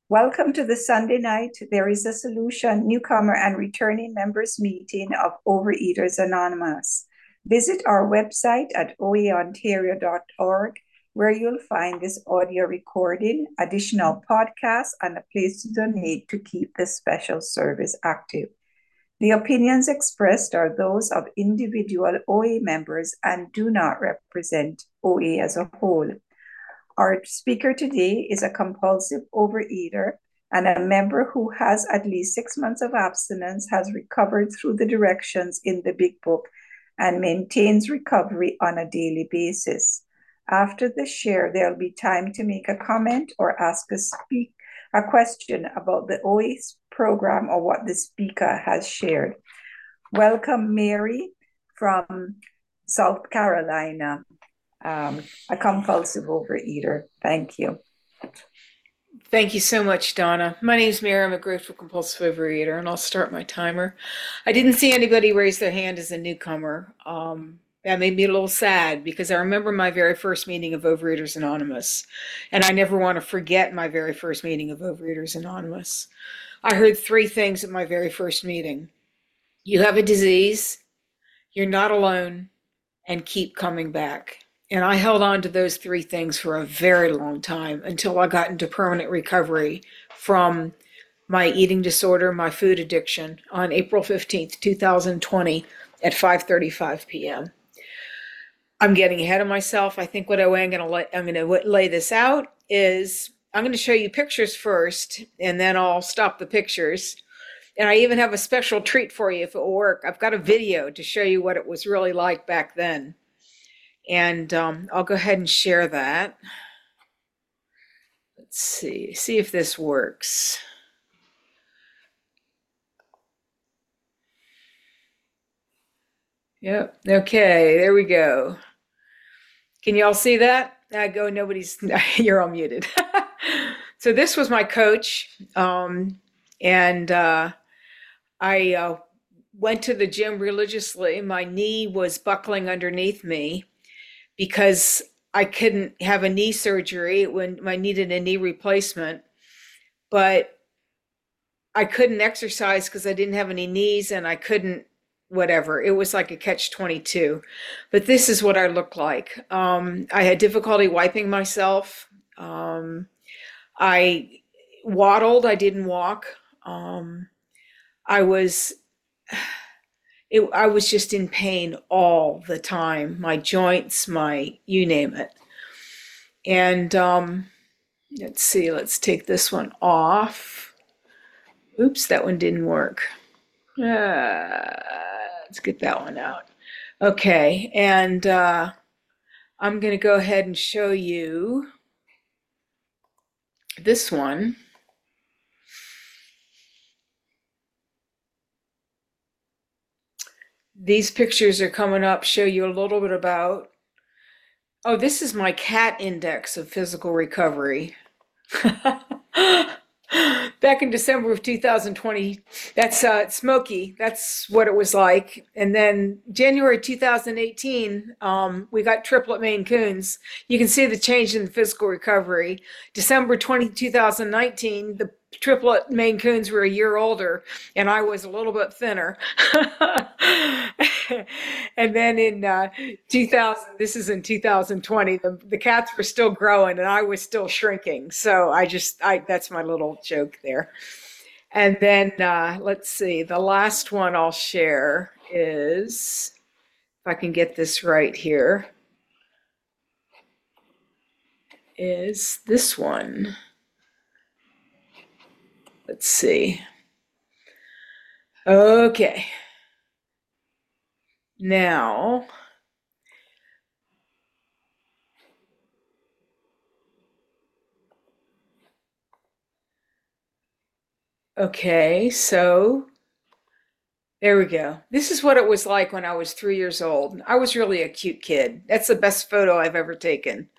Welcome to the Sunday night There is a Solution newcomer and returning members meeting of Overeaters Anonymous. Visit our website at oeontario.org, where you'll find this audio recording, additional podcasts, and a place to donate to keep this special service active. The opinions expressed are those of individual OA members and do not represent OA as a whole. Our speaker today is a compulsive overeater and a member who has at least 6 months of abstinence, has recovered through the directions in the Big Book, and maintains recovery on a daily basis. After the share, there'll be time to make a comment or ask a question about the OA's program or what the speaker has shared. Welcome, Mary from South Carolina. A compulsive overeater. Thank you. Thank you so much, Donna. My name is Mary. I'm a grateful compulsive overeater, and I'll start my timer. I didn't see anybody raise their hand as a newcomer. That made me a little sad because I remember my very first meeting of Overeaters Anonymous, and I never want to forget my very first meeting of Overeaters Anonymous. I heard three things at my very first meeting. You have a disease, you're not alone, and keep coming back. And I held on to those three things for a very long time until I got into permanent recovery from my eating disorder, my food addiction, on April 15th, 2020 at 5:35 p.m. I'm getting ahead of myself. I think what I'm going to lay this out is I'm going to show you pictures first, and then I'll stop the pictures. And I even have a special treat for you if it will work. I've got a video to show you what it was really like back then. And I'll go ahead and share that. Let's see if this works. Yep, okay, there we go. Can you all see that? You're all muted. So this was my coach, and I went to the gym religiously. My knee was buckling underneath me because I couldn't have a knee surgery when I needed a knee replacement, but I couldn't exercise because I didn't have any knees and I couldn't, whatever. It was like a catch-22. But this is what I looked like. I had difficulty wiping myself. I waddled. I didn't walk. I was just in pain all the time. My joints, you name it. And let's see, let's take this one off. Oops, that one didn't work. Let's get that one out. Okay, and I'm going to go ahead and show you this one. These pictures are coming up, show you a little bit about, oh, this is my CAT index of physical recovery. Back in December of 2020, that's Smoky. That's what it was like. And then January 2018, we got triplet Maine Coons. You can see the change in the physical recovery. December 2019, the triplet Maine Coons were a year older, and I was a little bit thinner. And then in 2000, this is in 2020, the cats were still growing and I was still shrinking. So that's my little joke there. And then let's see, the last one I'll share is, if I can get this right here, is this one. Let's see. Okay. Now, okay, so there we go. This is what it was like when I was 3 years old. I was really a cute kid. That's the best photo I've ever taken.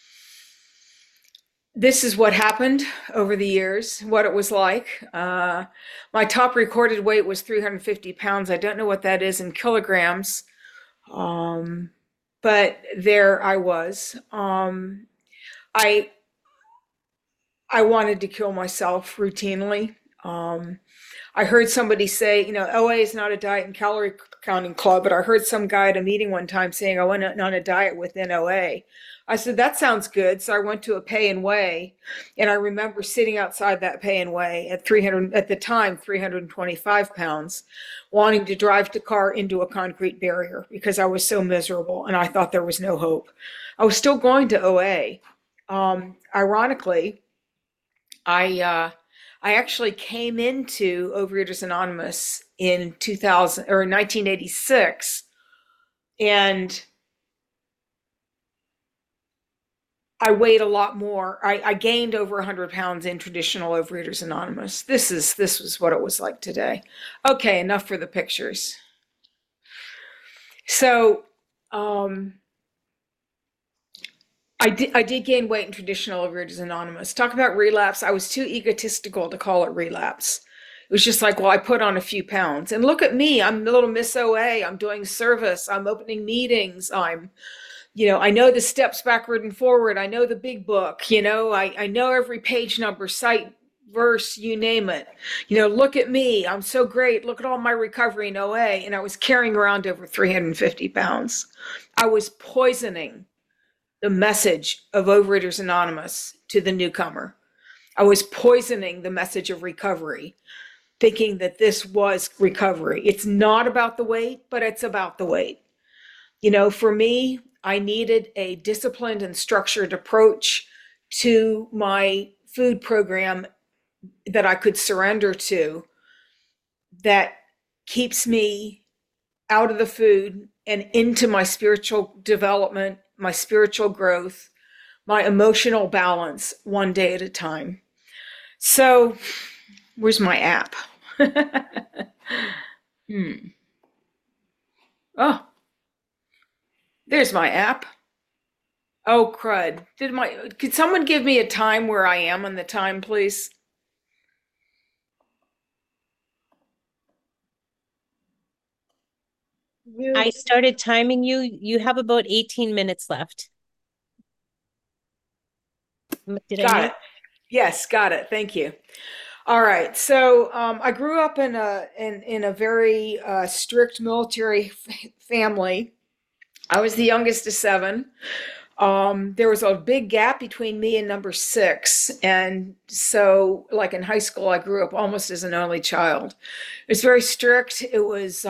This is what happened over the years, what it was like. My top recorded weight was 350 pounds. I don't know what that is in kilograms, but there I was. I I wanted to kill myself routinely. Um, I heard somebody say, OA is not a diet and calorie counting club, but I heard some guy at a meeting one time saying, I went on a diet within OA. I said, that sounds good. So I went to a pay and weigh, and I remember sitting outside that pay and weigh at 300, at the time, 325 pounds, wanting to drive the car into a concrete barrier because I was so miserable and I thought there was no hope. I was still going to OA. Ironically, I actually came into Overeaters Anonymous in 2000 or 1986, and I weighed a lot more. I gained over 100 pounds in traditional Overeaters Anonymous. This was what it was like today. Okay, enough for the pictures. So, I did gain weight in traditional Overeaters Anonymous. Talk about relapse. I was too egotistical to call it relapse. It was just like, well, I put on a few pounds. And look at me. I'm the little Miss OA. I'm doing service. I'm opening meetings. I know the steps backward and forward. I know the big book. I know every page number, site, verse, you name it. Look at me. I'm so great. Look at all my recovery in OA. And I was carrying around over 350 pounds. I was poisoning the message of Overeaters Anonymous to the newcomer. I was poisoning the message of recovery, thinking that this was recovery. It's not about the weight, but it's about the weight. For me, I needed a disciplined and structured approach to my food program that I could surrender to, that keeps me out of the food and into my spiritual development, my spiritual growth, my emotional balance, one day at a time. So, where's my app? Oh, there's my app. Oh, crud. Could someone give me a time where I am on the time, please? I started timing you. You have about 18 minutes left. Did I Got know? it. Yes, got it. Thank you. All right. So I grew up in a very strict military family. I was the youngest of seven. There was a big gap between me and number six, and so like in high school, I grew up almost as an only child. It was very strict. It was,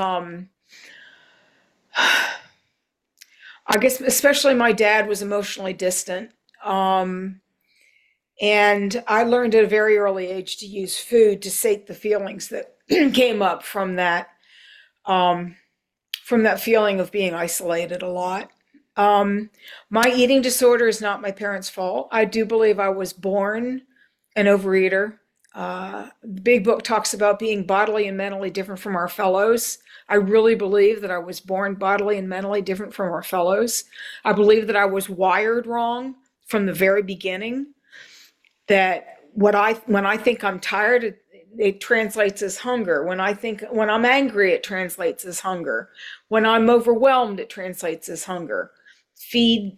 I guess, especially my dad was emotionally distant. Um, And I learned at a very early age to use food to sate the feelings that came up um, from that feeling of being isolated a lot. Um, my eating disorder is not my parents' fault. I do believe I was born an overeater. The big book talks about being bodily and mentally different from our fellows. I really believe that I was born bodily and mentally different from our fellows. I believe that I was wired wrong from the very beginning, that when I think I'm tired, it translates as hunger. When I'm angry, it translates as hunger. When I'm overwhelmed, it translates as hunger. Feed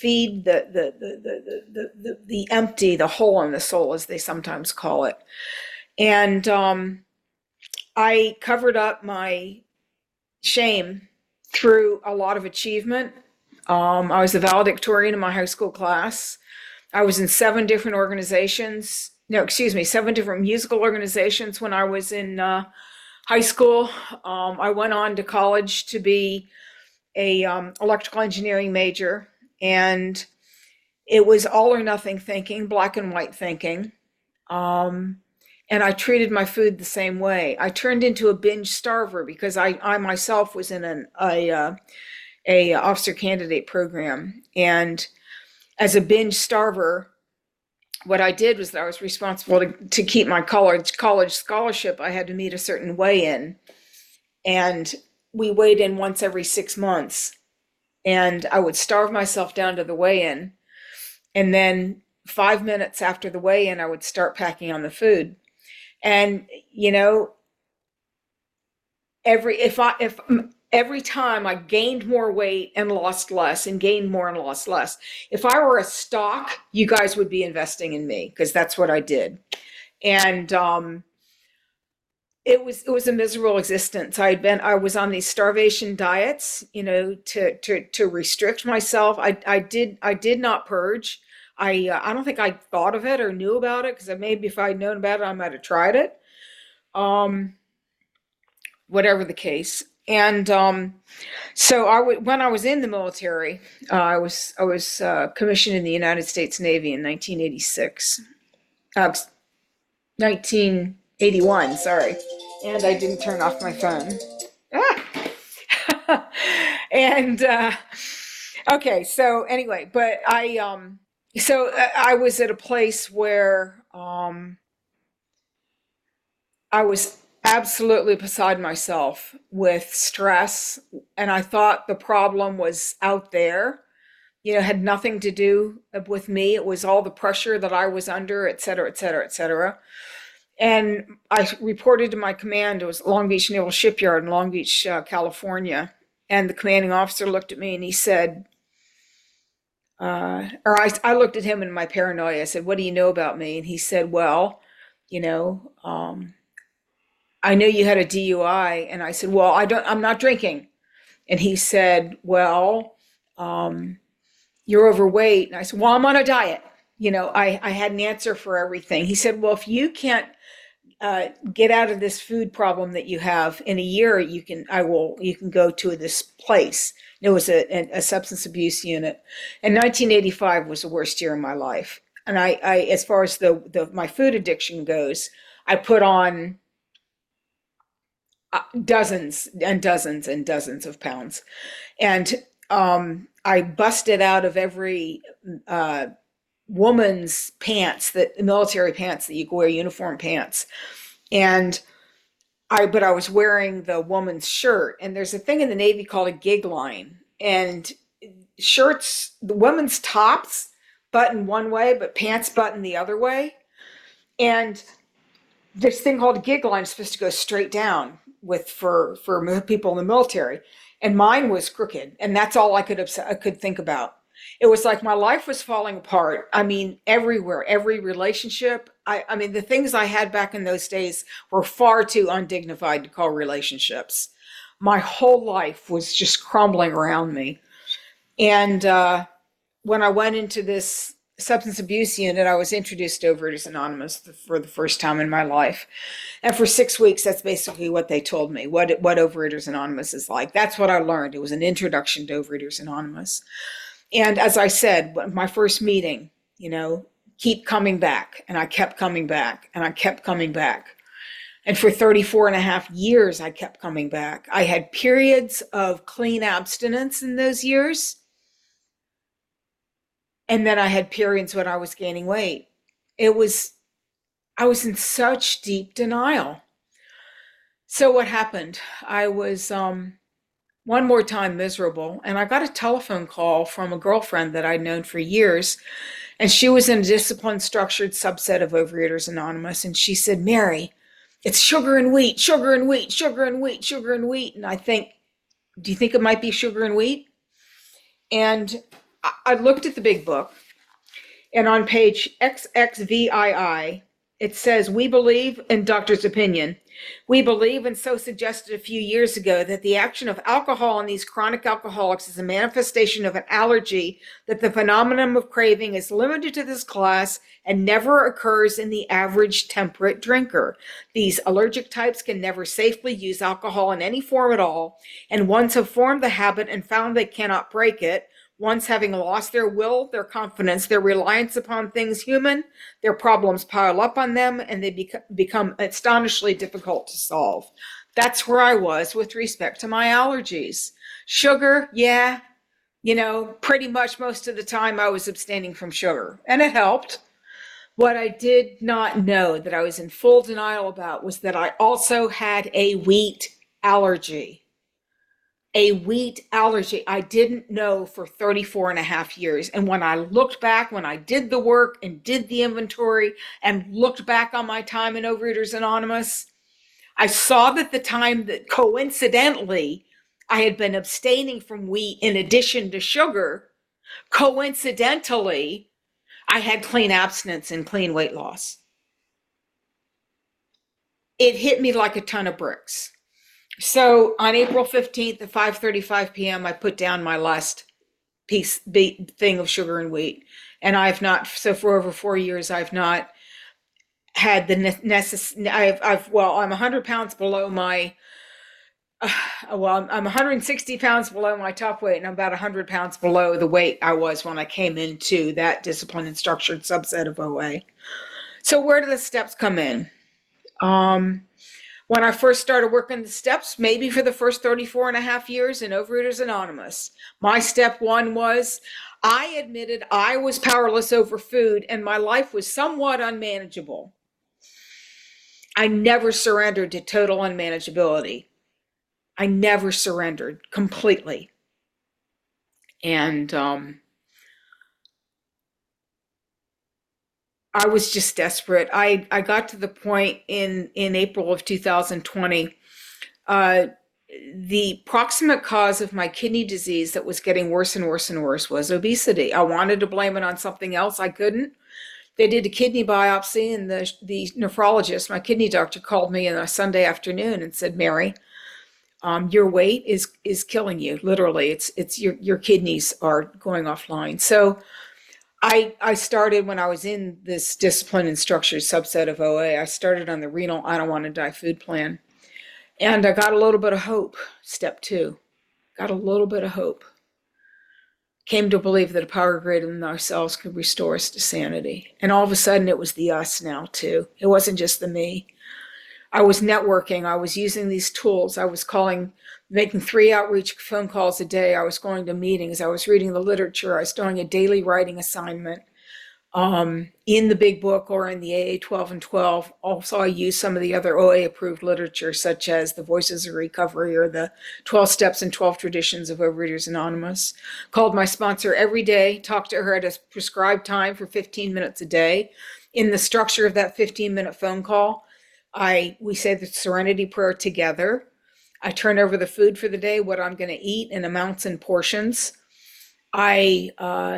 the empty, the hole in the soul, as they sometimes call it. And I covered up my shame through a lot of achievement. I was the valedictorian in my high school class. I was in seven different organizations. No, excuse me, seven different musical organizations when I was in high school. I went on to college to be a electrical engineering major, and it was all or nothing thinking, black and white thinking. And I treated my food the same way. I turned into a binge starver because I myself was in a officer candidate program, and as a binge starver, what I did was that I was responsible to keep my college scholarship. I had to meet a certain weigh-in, and we weighed in once every 6 months. And I would starve myself down to the weigh-in, and then 5 minutes after the weigh-in, I would start packing on the food. And if every time I gained more weight and lost less and gained more and lost less. If I were a stock, you guys would be investing in me because that's what I did. And it was a miserable existence. I was on these starvation diets, to restrict myself. I did not purge. I don't think I thought of it or knew about it, because maybe if I'd known about it, I might have tried it. Um, Whatever the case. And so when I was in the military, I was commissioned in the United States Navy in 1986, 1981. Sorry, and I didn't turn off my phone. Ah! And okay, so anyway, but I was at a place where I was absolutely beside myself with stress, and I thought the problem was out there. Had nothing to do with me. It was all the pressure that I was under, et cetera, et cetera, et cetera. And I reported to my command. It was Long Beach Naval Shipyard in Long Beach, California. And the commanding officer looked at me and he said, I looked at him in my paranoia. I said, "What do you know about me?" And he said, "Well, you know, I know you had a DUI." And I said, "Well, I'm not drinking." And he said, "Well, you're overweight." And I said, "Well, I'm on a diet." I had an answer for everything. He said, "Well, if you can't get out of this food problem that you have in a year, you can go to this place." It was a substance abuse unit. And 1985 was the worst year of my life. And I as far as my food addiction goes, I put on dozens and dozens and dozens of pounds. And I busted out of every woman's pants, military pants that you wear, uniform pants. But I was wearing the woman's shirt, and there's a thing in the Navy called a gig line, and shirts, the women's tops button one way, but pants button the other way. And this thing called a gig line is supposed to go straight down for people in the military, and mine was crooked, and that's all I could think about. It was like my life was falling apart. I mean, everywhere, every relationship. I mean, the things I had back in those days were far too undignified to call relationships. My whole life was just crumbling around me. And when I went into this substance abuse unit, I was introduced to Overeaters Anonymous for the first time in my life. And for 6 weeks, that's basically what they told me, what Overeaters Anonymous is like. That's what I learned. It was an introduction to Overeaters Anonymous. And as I said, my first meeting, keep coming back. And I kept coming back, and I kept coming back. And for 34 and a half years, I kept coming back. I had periods of clean abstinence in those years. And then I had periods when I was gaining weight. I was in such deep denial. So what happened? I was one more time miserable, and I got a telephone call from a girlfriend that I'd known for years, and she was in a discipline structured subset of Overeaters Anonymous, and she said, "Mary, it's sugar and wheat, sugar and wheat, sugar and wheat, sugar and wheat." And I think, do you think it might be sugar and wheat? And I looked at the big book, and on page XXVII, it says, "We believe," in doctor's opinion, "we believe, and so suggested a few years ago, that the action of alcohol on these chronic alcoholics is a manifestation of an allergy, that the phenomenon of craving is limited to this class and never occurs in the average temperate drinker. These allergic types can never safely use alcohol in any form at all, and once have formed the habit and found they cannot break it, once having lost their will, their confidence, their reliance upon things human, their problems pile up on them, and they become astonishingly difficult to solve." That's where I was with respect to my allergies. Sugar, yeah, pretty much most of the time I was abstaining from sugar, and it helped. What I did not know, that I was in full denial about, was that I also had a wheat allergy. A wheat allergy. I didn't know for 34 and a half years. And when I looked back, when I did the work and did the inventory and looked back on my time in Overeaters Anonymous, I saw that the time that coincidentally I had been abstaining from wheat in addition to sugar. Coincidentally, I had clean abstinence and clean weight loss. It hit me like a ton of bricks. So on April 15th at 5:35 p.m., I put down my last thing of sugar and wheat. And I've not, so for over 4 years, I've not had the necessary, I'm 100 pounds below my, I'm 160 pounds below my top weight, and I'm about 100 pounds below the weight I was when I came into that disciplined and structured subset of OA. So where do the steps come in? When I first started working the steps, maybe for the first 34 and a half years in Overeaters Anonymous, my step one was I admitted I was powerless over food and my life was somewhat unmanageable. I never surrendered to total unmanageability. I never surrendered completely. And I was just desperate. I got to the point in April of 2020, the proximate cause of my kidney disease that was getting worse and worse and worse was obesity. I wanted to blame it on something else. I couldn't. They did a kidney biopsy, and the nephrologist, my kidney doctor, called me on a Sunday afternoon and said, Mary, your weight is killing you. Literally, it's your kidneys are going offline. So I started when I was in this disciplined and structured subset of OA. I started on the renal I don't want to die food plan. And I got a little bit of hope, step 2. Got a little bit of hope. Came to believe that a power greater than ourselves could restore us to sanity. And all of a sudden it was the us now too. It wasn't just the me. I was networking. I was using these tools. I was making 3 outreach phone calls a day. I was going to meetings. I was reading the literature. I was doing a daily writing assignment in the big book or in the AA 12 and 12. Also, I used some of the other OA approved literature, such as the Voices of Recovery or the 12 Steps and 12 Traditions of Overeaters Anonymous. Called my sponsor every day, talked to her at a prescribed time for 15 minutes a day. In the structure of that 15-minute phone call, we say the Serenity Prayer together. I turn over the food for the day, what I'm going to eat in amounts and portions. I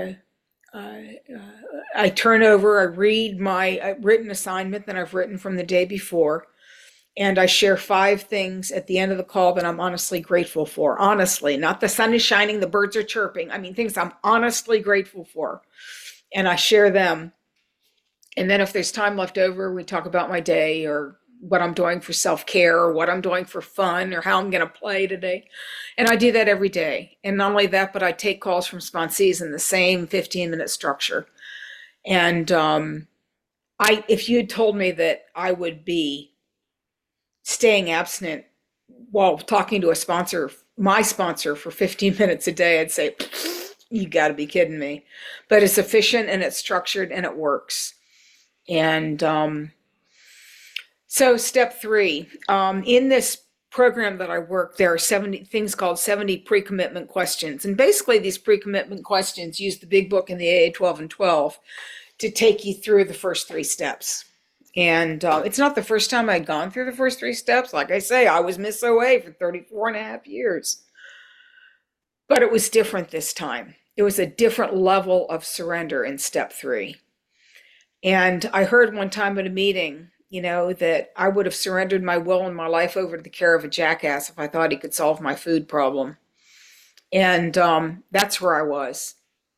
turn over, I read my written assignment that I've written from the day before, and I share 5 things at the end of the call that I'm honestly grateful for. Honestly, not the sun is shining, the birds are chirping. I mean, things I'm honestly grateful for. And I share them. And then if there's time left over, we talk about my day or what I'm doing for self-care or what I'm doing for fun or how I'm going to play today. And I do that every day. And not only that, but I take calls from sponsees in the same 15-minute structure. And if you had told me that I would be staying abstinent while talking to my sponsor for 15 minutes a day, I'd say, you got to be kidding me. But it's efficient and it's structured and it works. And so step 3, in this program that I work, there are 70 things called 70 pre-commitment questions. And basically these pre-commitment questions use the big book in the AA 12 and 12 to take you through the first 3 steps. And it's not the first time I'd gone through the first 3 steps. Like I say, I was Miss OA for 34 and a half years. But it was different this time. It was a different level of surrender in step 3. And I heard one time at a meeting, that I would have surrendered my will and my life over to the care of a jackass if I thought he could solve my food problem. And that's where I was.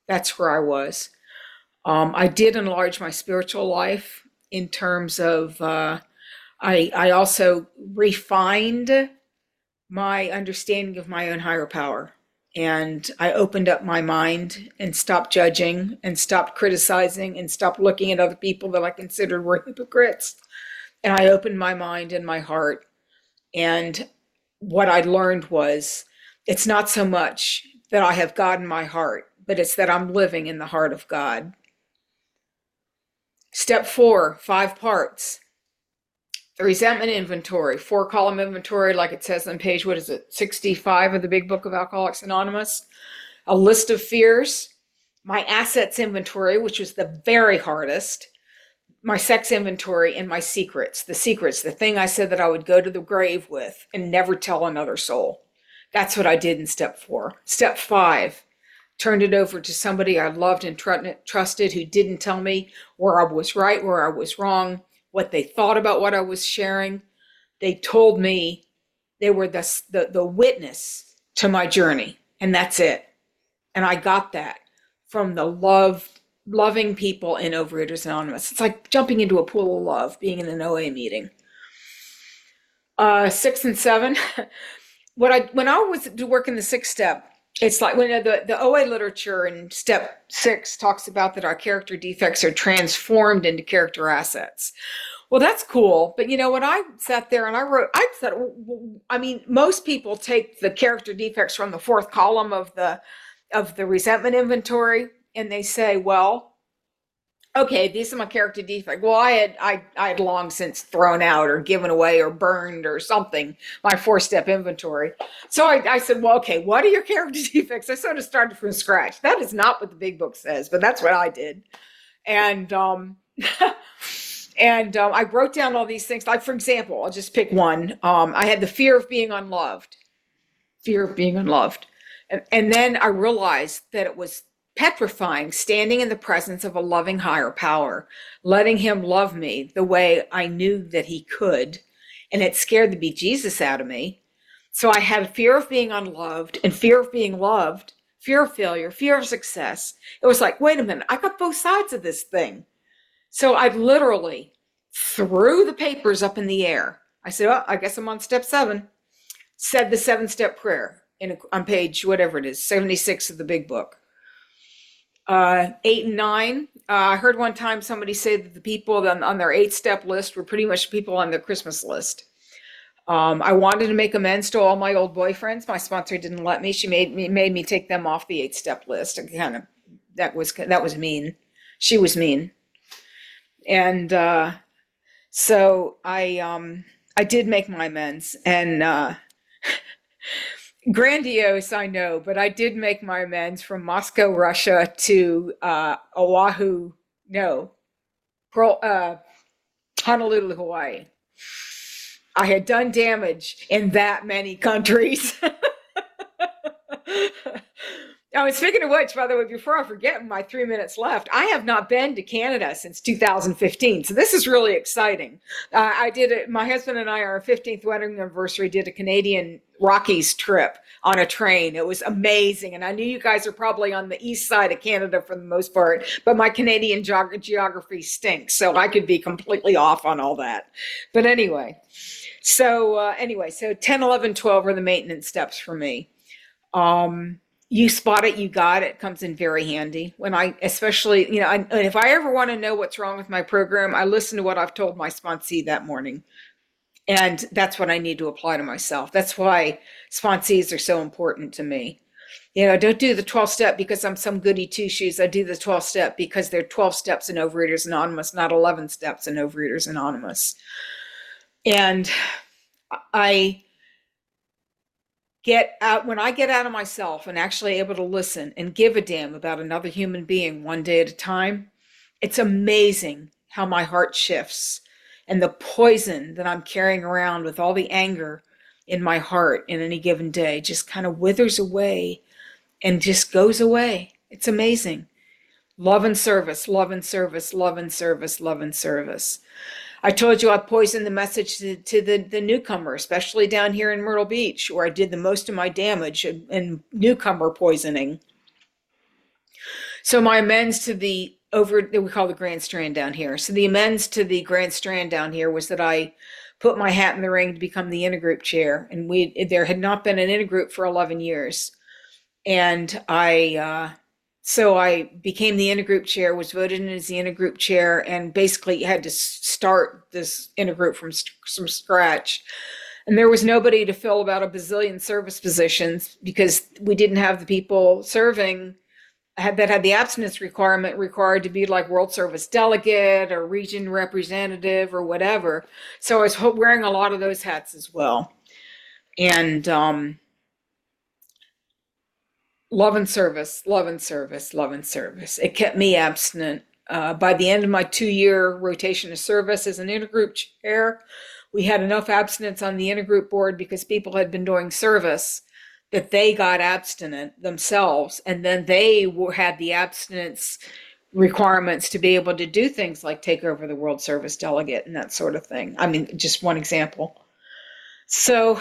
I did enlarge my spiritual life in terms of, I also refined my understanding of my own higher power. And I opened up my mind and stopped judging and stopped criticizing and stopped looking at other people that I considered were hypocrites. And I opened my mind and my heart. And what I learned was it's not so much that I have God in my heart, but it's that I'm living in the heart of God. Step 4, 5 parts. The resentment inventory, 4-column inventory, like it says on page, 65 of the big book of Alcoholics Anonymous. A list of fears, my assets inventory, which was the very hardest, my sex inventory, and my secrets. The secrets, the thing I said that I would go to the grave with and never tell another soul. That's what I did in step 4. Step 5, turned it over to somebody I loved and trusted, who didn't tell me where I was right, where I was wrong, what they thought about what I was sharing. They told me they were the witness to my journey, and that's it. And I got that from the loving people in Overeaters Anonymous. It's like jumping into a pool of love, being in an OA meeting. 6 and 7. When I was working the 6th step, it's like when the OA literature in step 6 talks about that our character defects are transformed into character assets. Well, that's cool. But when I sat there and I said, I mean, most people take the character defects from the 4th column of the resentment inventory, and they say, well, okay, these are my character defects. Well, I had long since thrown out or given away or burned or something my 4-step inventory. So I said, well, okay, what are your character defects? I sort of started from scratch. That is not what the big book says, but that's what I did. And I wrote down all these things. Like, for example, I'll just pick one. I had the fear of being unloved. Fear of being unloved. And then I realized that it was petrifying standing in the presence of a loving higher power, letting him love me the way I knew that he could. And it scared the bejesus out of me. So I had fear of being unloved and fear of being loved, fear of failure, fear of success. It was like, wait a minute, I got both sides of this thing. So I literally threw the papers up in the air. I said, oh, I guess I'm on step 7. Said the 7-step prayer on page, whatever it is, 76 of the big book. 8 and 9. I heard one time somebody say that the people on their 8-step list were pretty much people on their Christmas list. I wanted to make amends to all my old boyfriends. My sponsor didn't let me. She made me take them off the 8-step list. And that was mean. She was mean. And so I did make my amends, and grandiose, I know, but I did make my amends from Moscow, Russia to Honolulu, Hawaii. I had done damage in that many countries. Oh, and speaking of which, by the way, before I forget, my 3 minutes left, I have not been to Canada since 2015. So this is really exciting. I did it. My husband and I, our 15th wedding anniversary, did a Canadian Rockies trip on a train. It was amazing. And I knew you guys are probably on the east side of Canada for the most part, but my Canadian geography stinks. So I could be completely off on all that. But anyway, so 10, 11, 12 are the maintenance steps for me. You spot it, you got it, comes in very handy. When I, especially, and if I ever want to know what's wrong with my program, I listen to what I've told my sponsee that morning. And that's what I need to apply to myself. That's why sponsees are so important to me. Don't do the 12-step because I'm some goody two-shoes. I do the 12-step because there are 12 steps in Overeaters Anonymous, not 11 steps in Overeaters Anonymous. And when I get out of myself and actually able to listen and give a damn about another human being one day at a time, it's amazing how my heart shifts, and the poison that I'm carrying around with all the anger in my heart in any given day just kind of withers away and just goes away. It's amazing. Love and service, love and service, love and service, love and service. I told you I poisoned the message to the newcomer, especially down here in Myrtle Beach, where I did the most of my damage in newcomer poisoning. So my amends to we call the Grand Strand down here. So the amends to the Grand Strand down here was that I put my hat in the ring to become the intergroup chair. And there had not been an intergroup for 11 years. And so I became the intergroup chair, was voted in as the intergroup chair, and basically had to start this intergroup from scratch. And there was nobody to fill about a bazillion service positions because we didn't have the people serving that had the abstinence requirement required to be like World Service delegate or region representative or whatever. So I was wearing a lot of those hats as well. And love and service, love and service, love and service. It kept me abstinent. By the end of my 2-year rotation of service as an intergroup chair, we had enough abstinence on the intergroup board because people had been doing service that they got abstinent themselves, and then they had the abstinence requirements to be able to do things like take over the World Service delegate and that sort of thing. I mean, just one example. So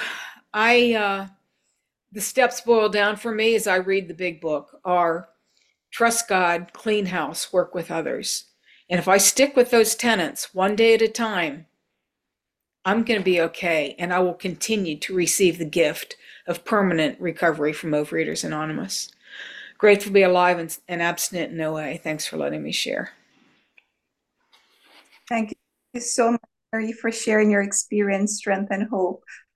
the steps boil down for me as I read the big book are trust God, clean house, work with others. And if I stick with those tenets one day at a time, I'm going to be okay. And I will continue to receive the gift of permanent recovery from Overeaters Anonymous. Grateful to be alive and abstinent in OA. Thanks for letting me share. Thank you so much, Mary, for sharing your experience, strength, and hope.